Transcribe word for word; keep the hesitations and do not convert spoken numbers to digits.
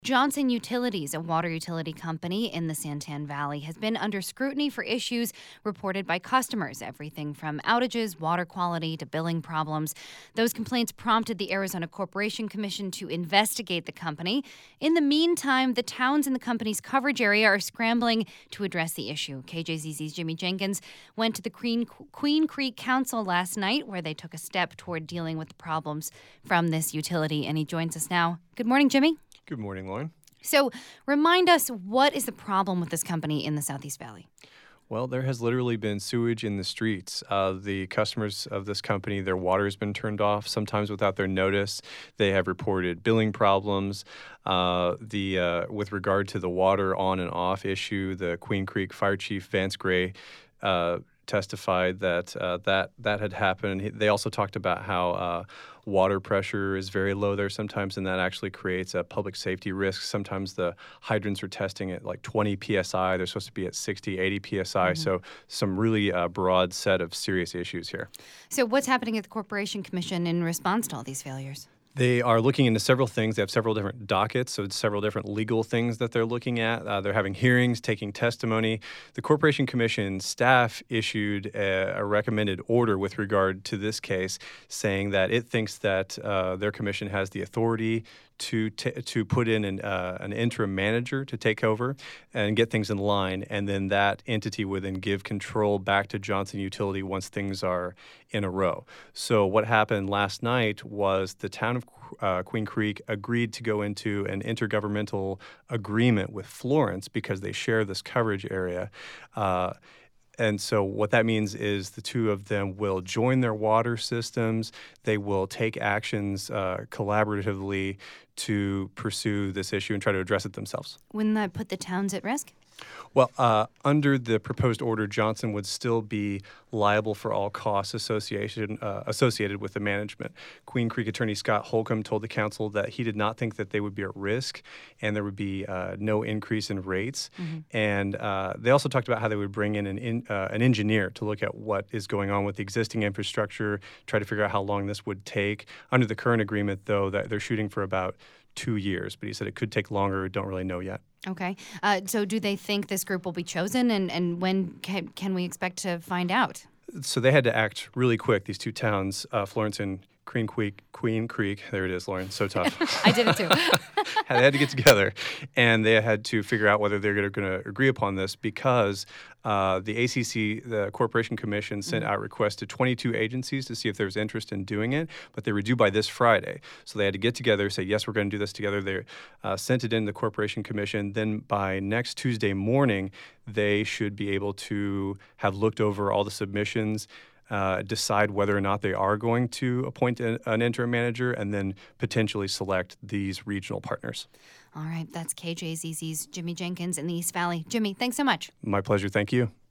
Johnson Utilities, a water utility company in the Santan Valley, has been under scrutiny for issues reported by customers, everything from outages, water quality, to billing problems. Those complaints prompted the Arizona Corporation Commission to investigate the company. In the meantime, the towns in the company's coverage area are scrambling to address the issue. K J Z Z's Jimmy Jenkins went to the Queen, Queen Creek Council last night, where they took a step toward dealing with the problems from this utility, and he joins us now. Good morning, Jimmy. Good morning, Lauren. So remind us, what is the problem with this company in the Southeast Valley? Well, there has literally been sewage in the streets. Uh, the customers of this company, their water has been turned off, sometimes without their notice. They have reported billing problems. Uh, the uh, with regard to the water on and off issue, the Queen Creek Fire Chief Vance Gray uh, testified that uh, that that had happened. They also talked about how uh, water pressure is very low there sometimes, and that actually creates a public safety risk. Sometimes the hydrants are testing at like twenty P S I. They're supposed to be at sixty, eighty P S I. Mm-hmm. So some really uh, broad set of serious issues here. So what's happening at the Corporation Commission in response to all these failures? They are looking into several things. They have several different dockets, so it's several different legal things that they're looking at. Uh, they're having hearings, taking testimony. The Corporation Commission staff issued a, a recommended order with regard to this case, saying that it thinks that uh, their commission has the authority to t- to put in an, uh, an interim manager to take over and get things in line, and then that entity would then give control back to Johnson Utility once things are in a row. So what happened last night was the town of uh, Queen Creek agreed to go into an intergovernmental agreement with Florence because they share this coverage area. Uh, And so what that means is the two of them will join their water systems. They will take actions uh, collaboratively to pursue this issue and try to address it themselves. Wouldn't that put the towns at risk? Well, uh, under the proposed order, Johnson would still be liable for all costs associated uh, associated with the management. Queen Creek attorney Scott Holcomb told the council that he did not think that they would be at risk and there would be uh, no increase in rates. Mm-hmm. And uh, they also talked about how they would bring in an in, uh, an engineer to look at what is going on with the existing infrastructure, try to figure out how long this would take. Under the current agreement, though, that they're shooting for about two years, but he said it could take longer. Don't really know yet. Okay. Uh, so do they think this group will be chosen, and, and when can, can we expect to find out? So they had to act really quick, these two towns, uh, Florence and Queen Creek, Queen Creek. There it is, Lauren. So tough. I did it too. They had to get together, and they had to figure out whether they're going to agree upon this because uh, the A C C, the Corporation Commission, sent mm-hmm. out requests to twenty-two agencies to see if there was interest in doing it, but they were due by this Friday. So they had to get together, say, yes, we're going to do this together. They uh, sent it in to the Corporation Commission. Then by next Tuesday morning, they should be able to have looked over all the submissions, Uh, decide whether or not they are going to appoint an, an interim manager, and then potentially select these regional partners. All right, that's K J Z Z's Jimmy Jenkins in the East Valley. Jimmy, thanks so much. My pleasure. Thank you.